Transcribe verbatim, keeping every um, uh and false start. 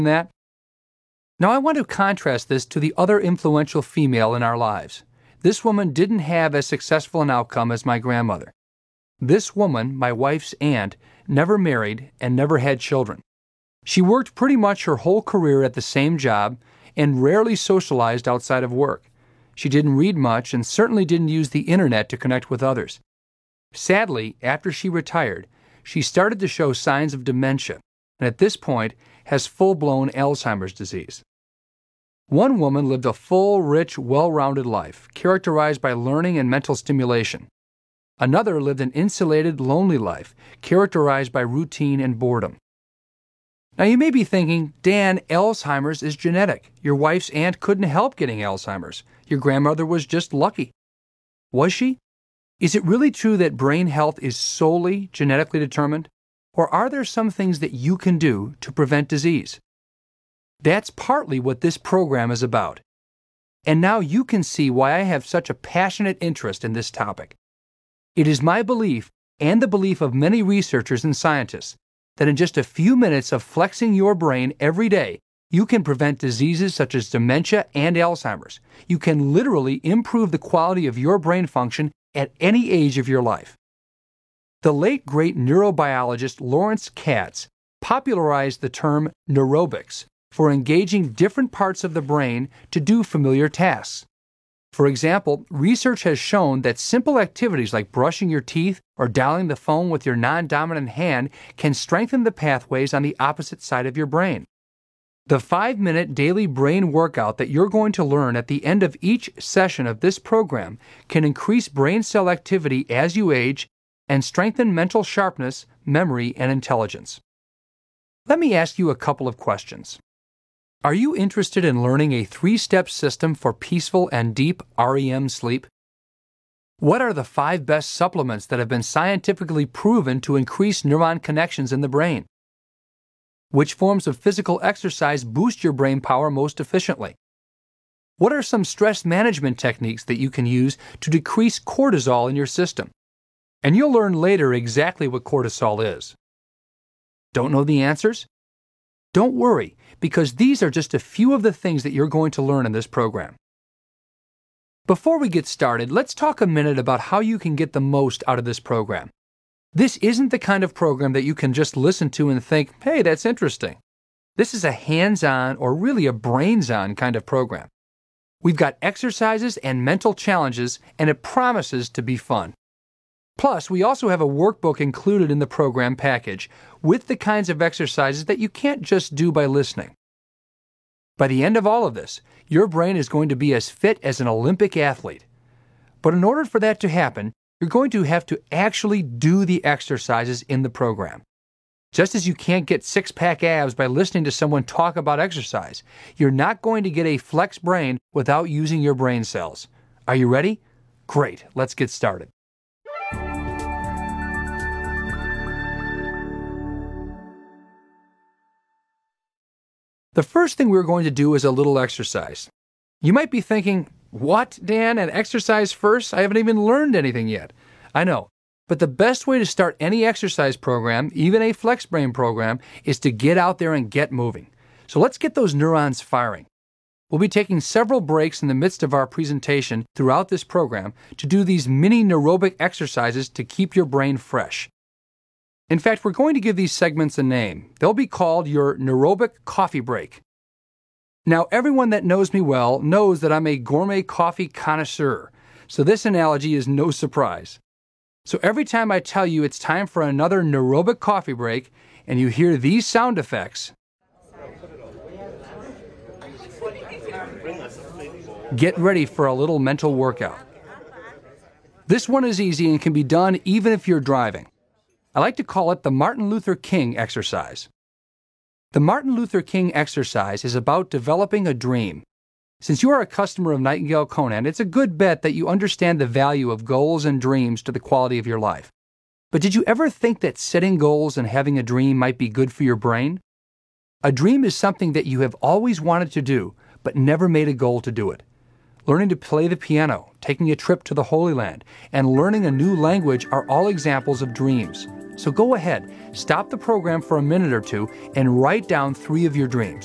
that? Now I want to contrast this to the other influential female in our lives. This woman didn't have as successful an outcome as my grandmother. This woman, my wife's aunt, never married and never had children. She worked pretty much her whole career at the same job and rarely socialized outside of work. She didn't read much and certainly didn't use the internet to connect with others. Sadly, after she retired, she started to show signs of dementia, and at this point has full-blown Alzheimer's disease. One woman lived a full, rich, well-rounded life, characterized by learning and mental stimulation. Another lived an insulated, lonely life, characterized by routine and boredom. Now you may be thinking, Dan, Alzheimer's is genetic. Your wife's aunt couldn't help getting Alzheimer's. Your grandmother was just lucky. Was she? Is it really true that brain health is solely genetically determined? Or are there some things that you can do to prevent disease? That's partly what this program is about. And now you can see why I have such a passionate interest in this topic. It is my belief, and the belief of many researchers and scientists, that in just a few minutes of flexing your brain every day, you can prevent diseases such as dementia and Alzheimer's. You can literally improve the quality of your brain function at any age of your life. The late great neurobiologist Lawrence Katz popularized the term neurobics for engaging different parts of the brain to do familiar tasks. For example, research has shown that simple activities like brushing your teeth or dialing the phone with your non-dominant hand can strengthen the pathways on the opposite side of your brain. The five-minute daily brain workout that you're going to learn at the end of each session of this program can increase brain cell activity as you age and strengthen mental sharpness, memory, and intelligence. Let me ask you a couple of questions. Are you interested in learning a three-step system for peaceful and deep R E M sleep? What are the five best supplements that have been scientifically proven to increase neuron connections in the brain? Which forms of physical exercise boost your brain power most efficiently? What are some stress management techniques that you can use to decrease cortisol in your system? And you'll learn later exactly what cortisol is. Don't know the answers? Don't worry, because these are just a few of the things that you're going to learn in this program. Before we get started, let's talk a minute about how you can get the most out of this program. This isn't the kind of program that you can just listen to and think, hey, that's interesting. This is a hands-on or really a brains-on kind of program. We've got exercises and mental challenges, and it promises to be fun. Plus, we also have a workbook included in the program package with the kinds of exercises that you can't just do by listening. By the end of all of this, your brain is going to be as fit as an Olympic athlete. But in order for that to happen, you're going to have to actually do the exercises in the program. Just as you can't get six-pack abs by listening to someone talk about exercise, you're not going to get a flex brain without using your brain cells. Are you ready? Great, let's get started. The first thing we're going to do is a little exercise. You might be thinking, what, Dan, an exercise first? I haven't even learned anything yet. I know, but the best way to start any exercise program, even a flex brain program, is to get out there and get moving. So let's get those neurons firing. We'll be taking several breaks in the midst of our presentation throughout this program to do these mini neurobic exercises to keep your brain fresh. In fact, we're going to give these segments a name. They'll be called your neurobic coffee break. Now, everyone that knows me well knows that I'm a gourmet coffee connoisseur, so this analogy is no surprise. So every time I tell you it's time for another neurobic coffee break, and you hear these sound effects, get ready for a little mental workout. This one is easy and can be done even if you're driving. I like to call it the Martin Luther King exercise. The Martin Luther King exercise is about developing a dream. Since you are a customer of Nightingale Conant, it's a good bet that you understand the value of goals and dreams to the quality of your life. But did you ever think that setting goals and having a dream might be good for your brain? A dream is something that you have always wanted to do, but never made a goal to do it. Learning to play the piano, taking a trip to the Holy Land, and learning a new language are all examples of dreams. So go ahead, stop the program for a minute or two, and write down three of your dreams.